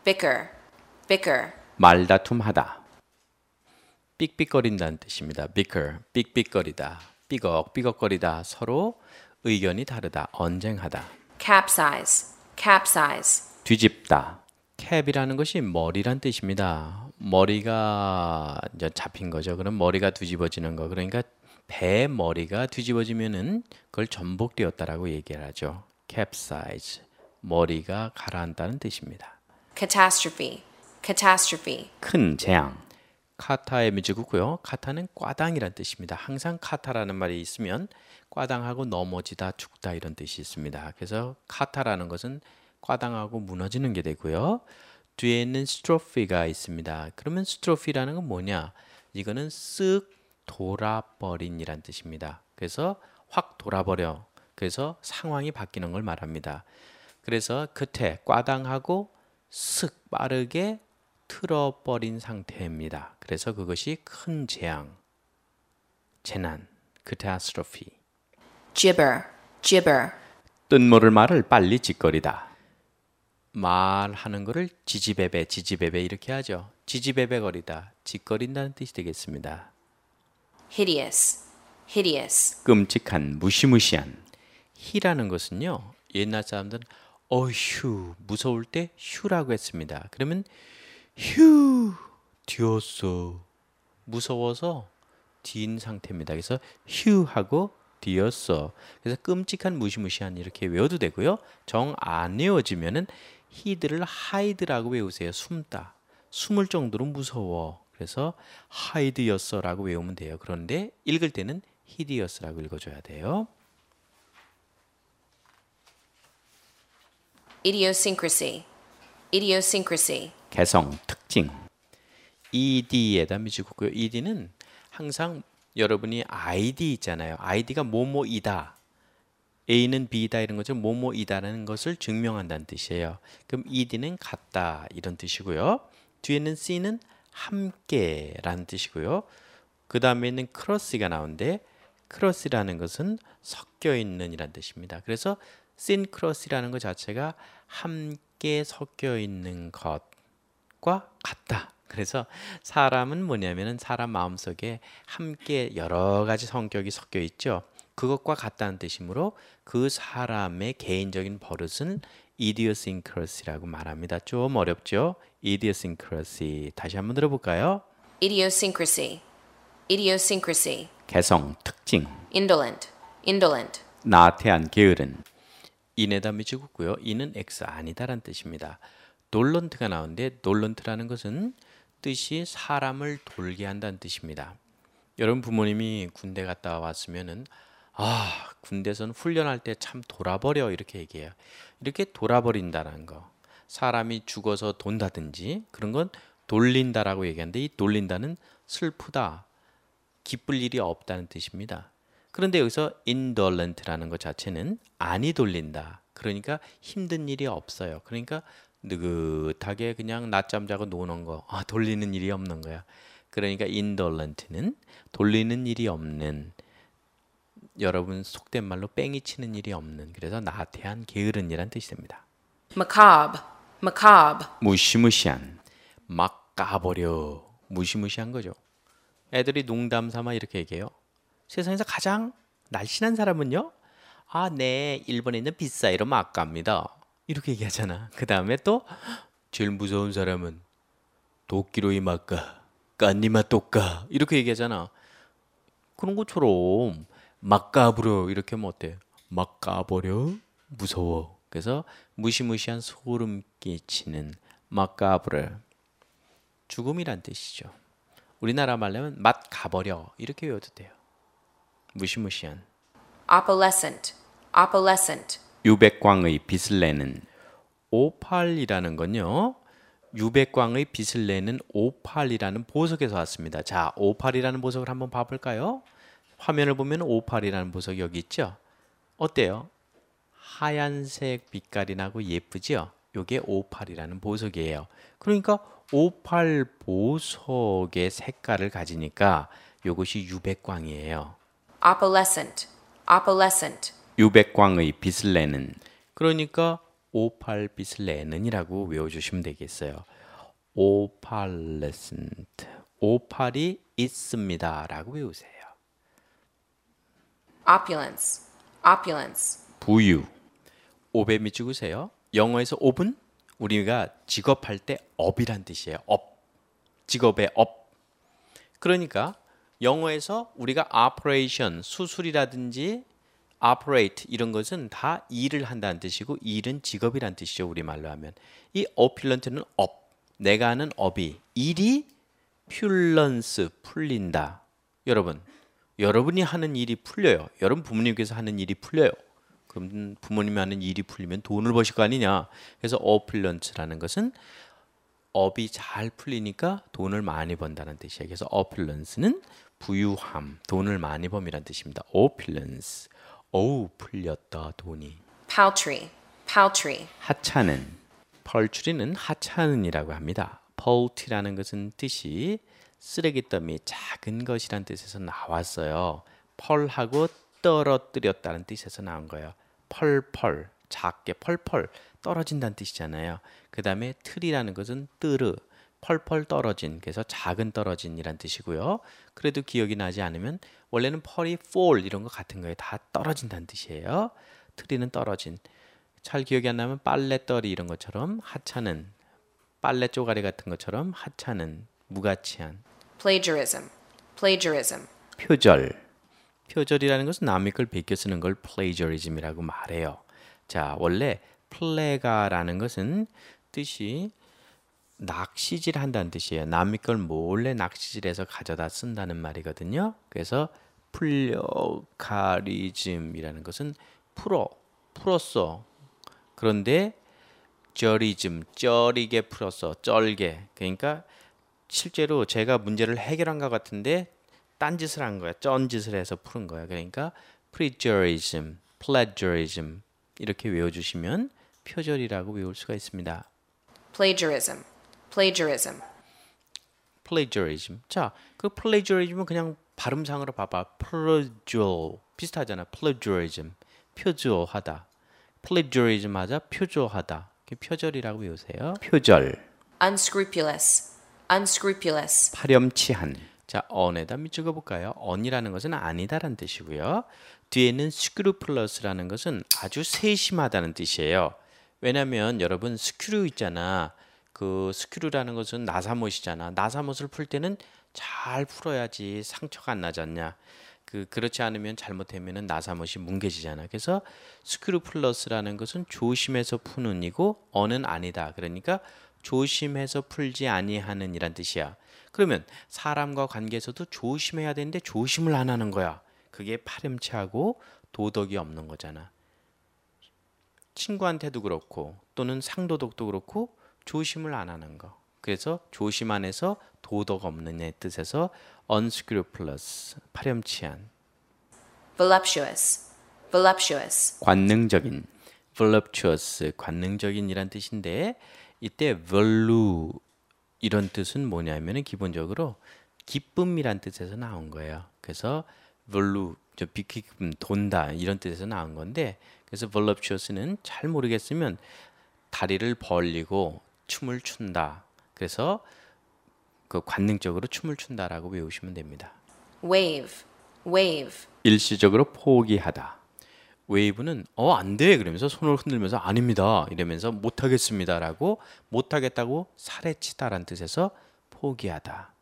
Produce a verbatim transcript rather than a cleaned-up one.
bicker, bicker. 말다툼하다. 삑삑거린다는 뜻입니다. bicker, 삑삑거리다. 삐걱삐걱거리다. 서로 의견이 다르다. 언쟁하다. capsize, capsize. 뒤집다. 캡이라는 것이 머리란 뜻입니다. 머리가 이제 잡힌 거죠. 그럼 머리가 뒤집어지는 거. 그러니까 배 머리가 뒤집어지면은 그걸 전복되었다라고 얘기를 하죠. capsize. 머리가 가라앉다는 뜻입니다. catastrophe, catastrophe. 큰 재앙. 카타의 미지구고요. 카타는 꽈당이란 뜻입니다. 항상 카타라는 말이 있으면 꽈당하고 넘어지다, 죽다 이런 뜻이 있습니다. 그래서 카타라는 것은 꽈당하고 무너지는 게 되고요. 뒤에 있는 스트로피가 있습니다. 그러면 스트로피라는 건 뭐냐? 이거는 쓱 돌아버린이란 뜻입니다. 그래서 확 돌아버려. 그래서 상황이 바뀌는 걸 말합니다. 그래서 끝에 꽈당하고 쓱 빠르게 틀어버린 상태입니다. 그래서 그것이 큰 재앙, 재난, catastrophe. gibber, gibber. 뜻모를 말을 빨리 짓거리다. 말하는 거를 지지배배, 지지배배 이렇게 하죠. 지지배배거리다, 짓거린다는 뜻이 되겠습니다. hideous, hideous. 끔찍한, 무시무시한. 희라는 것은요. 옛날 사람들은 어휴, 무서울 때 휴라고 했습니다. 그러면 휴, 뒤었어. 무서워서 뒤인 상태입니다. 그래서 휴 하고 뒤었어. 그래서 끔찍한, 무시무시한 이렇게 외워도 되고요. 정 안 외워지면은 히드를 하이드라고 외우세요. 숨다. 숨을 정도로 무서워. 그래서 하이드였어라고 외우면 돼요. 그런데 읽을 때는 히디어스라고 읽어줘야 돼요. idiosyncrasy, idiosyncrasy. 개성, 특징. ed에다 미지고요. ed는 항상 여러분이 아이디 있잖아요. 아이디가 뭐뭐이다. A는 B다 이런 것처럼 뭐뭐이다라는 것을 증명한다는 뜻이에요. 그럼 ed는 같다 이런 뜻이고요. 뒤에는 C는 함께라는 뜻이고요. 그 다음에 있는 크로스가 나오는데 크로스라는 것은 섞여 있는 이란 뜻입니다. 그래서 synchrous이라는 것 자체가 함께 섞여 있는 것과 같다. 그래서 사람은 뭐냐면은 사람 마음속에 함께 여러 가지 성격이 섞여 있죠. 그것과 같다는 뜻이므로 그 사람의 개인적인 버릇은 idiosyncrasy라고 말합니다. 좀 어렵죠? idiosyncrasy. 다시 한번 들어볼까요? idiosyncrasy, idiosyncrasy. 개성, 특징. indolent, indolent. 나태한, 게으른. 인에다 미지고요. 인은 X 아니다라는 뜻입니다. 돌런트가 나오는데 돌런트라는 것은 뜻이 사람을 돌게 한다는 뜻입니다. 여러분 부모님이 군대 갔다 왔으면은 아 군대에서는 훈련할 때 참 돌아버려 이렇게 얘기해요. 이렇게 돌아버린다는 거. 사람이 죽어서 돈다든지 그런 건 돌린다라고 얘기하는데 이 돌린다는 슬프다, 기쁠 일이 없다는 뜻입니다. 그런데 여기서 indolent라는 것 자체는 안이 돌린다. 그러니까 힘든 일이 없어요. 그러니까 느긋하게 그냥 낮잠 자고 노는 거. 아, 돌리는 일이 없는 거야. 그러니까 indolent는 돌리는 일이 없는, 여러분 속된 말로 뺑이 치는 일이 없는, 그래서 나태한, 게으른 이란 뜻이 됩니다. macabre, macabre. 무시무시한, 막 까버려. 무시무시한 거죠. 애들이 농담 삼아 이렇게 얘기해요. 세상에서 가장 날씬한 사람은요? 아, 네, 일본에 있는 빗사이로 막 갑니다. 이렇게 얘기하잖아. 그 다음에 또 제일 무서운 사람은 도끼로이 막가, 깐니마 똑까 이렇게 얘기하잖아. 그런 것처럼 막 까버려 이렇게 하면 어때? 막 까버려? 무서워. 그래서 무시무시한 소름 끼치는 막 까버려. 죽음이란 뜻이죠. 우리나라 말로 하면 맛 가버려 이렇게 외워도 돼요. 무시무시한. opalescent, opalescent. 유백광의 빛을 내는. 오팔이라는 건요. 유백광의 빛을 내는 오팔이라는 보석에서 왔습니다. 자, 오팔이라는 보석을 한번 봐볼까요? 화면을 보면 오팔이라는 보석이 여기 있죠. 어때요? 하얀색 빛깔이 나고 예쁘죠? 이게 오팔이라는 보석이에요. 그러니까 오팔 보석의 색깔을 가지니까 이것이 유백광이에요. opalescent, opalescent. 유백광의 빛을 내는. 그러니까 오팔빛을 내는이라고 외워주시면 되겠어요. opalescent. 오팔이 있습니다라고 외우세요. opulence, opulence, 부유. 업에 밑줄으세요. 영어에서 업은 우리가 직업할 때 업이란 뜻이에요. 업. 직업의 업. 그러니까 영어에서 우리가 operation, 수술이라든지 operate 이런 것은 다 일을 한다는 뜻이고 일은 직업이란 뜻이죠. 우리말로 하면. 이 opulent는 업. 내가 하는 업이 일이 퓰런스 풀린다. 여러분, 여러분이 하는 일이 풀려요. 여러분 부모님께서 하는 일이 풀려요. 그럼 부모님이 하는 일이 풀리면 돈을 버실 거 아니냐. 그래서 opulent라는 것은 업이 잘 풀리니까 돈을 많이 번다는 뜻이에요. 그래서 opulence는 부유함, 돈을 많이 범이란 뜻입니다. opulence. 어우, 풀렸다, 돈이. paltry, paltry, 하찮은. 펄추리는 하찮은이라고 합니다. faulty라는 것은 뜻이 쓰레기 더미, 작은 것이란 뜻에서 나왔어요. 펄하고 떨어뜨렸다는 뜻에서 나온 거예요. 펄펄, 작게 펄펄 떨어진다는 뜻이잖아요. 그 다음에 틀이라는 것은 뜨르, 펄펄 떨어진, 그래서 작은 떨어진이란 뜻이고요. 그래도 기억이 나지 않으면 원래는 펄이 fall 이런 거 같은 거예요. 다 떨어진다는 뜻이에요. 틀이는 떨어진. 잘 기억이 안 나면 빨래떨이 이런 것처럼 하찮은, 빨래 쪼가리 같은 것처럼 하찮은, 무가치한. plagiarism, plagiarism, 표절. 표절이라는 것은 남의 걸 베껴 쓰는 걸 plagiarism이라고 말해요. 자, 원래 플레가라는 것은 뜻이 낚시질 한다는 뜻이에요. 남의 걸 몰래 낚시질해서 가져다 쓴다는 말이거든요. 그래서 플레가리즘이라는 것은 풀어, 풀었어. 그런데 저리즘, 쩌리게 풀었어, 쩔게. 그러니까 실제로 제가 문제를 해결한 것 같은데 딴짓을 한 거야. 쩐짓을 해서 푸는 거야. 그러니까 plagiarism, plagiarism 이렇게 외워주시면 표절이라고 외울 수가 있습니다. plagiarism, plagiarism, plagiarism. 자, 그 plagiarism은 그냥 발음상으로 봐봐. plagial 비슷하잖아. plagiarism, 표절하다. plagiarism 하자, 표절하다. 표절이라고 외우세요. 표절. unscrupulous, unscrupulous, 파렴치한. 자, on에다 밑줄거 볼까요? on이라는 것은 아니다라는 뜻이고요. 뒤에는 scrupulous라는 것은 아주 세심하다는 뜻이에요. 왜냐하면 여러분 스크류 있잖아. 그 스크류라는 것은 나사못이잖아. 나사못을 풀 때는 잘 풀어야지 상처가 안 나지 않냐. 그 그렇지 않으면 잘못하면은 나사못이 뭉개지잖아. 그래서 scrupulous라는 것은 조심해서 푸는 이고 on은 아니다. 그러니까 조심해서 풀지 아니하는 이란 뜻이야. 그러면 사람과 관계에서도 조심해야 되는데 조심을 안 하는 거야. 그게 파렴치하고 도덕이 없는 거잖아. 친구한테도 그렇고 또는 상도덕도 그렇고 조심을 안 하는 거. 그래서 조심 안에서 도덕 없는 뜻에서 unscrupulous, 파렴치한. voluptuous, voluptuous, 관능적인, voluptuous, 관능적인이란 뜻인데 이때 volue 이런 뜻은 뭐냐면은 기본적으로 기쁨이란 뜻에서 나온 거예요. 그래서 volue, 저 비기쁨, 돈다 이런 뜻에서 나온 건데 그래서 voluptuous는 잘 모르겠으면 다리를 벌리고 춤을 춘다. 그래서 그 관능적으로 춤을 춘다라고 외우시면 됩니다. wave, wave, 일시적으로 포기하다. 웨이브는 어, 안 돼. 그러면서 손을 흔들면서 아닙니다. 이러면서 못 하겠습니다라고 못 하겠다고 사래치다라는 뜻에서 포기하다.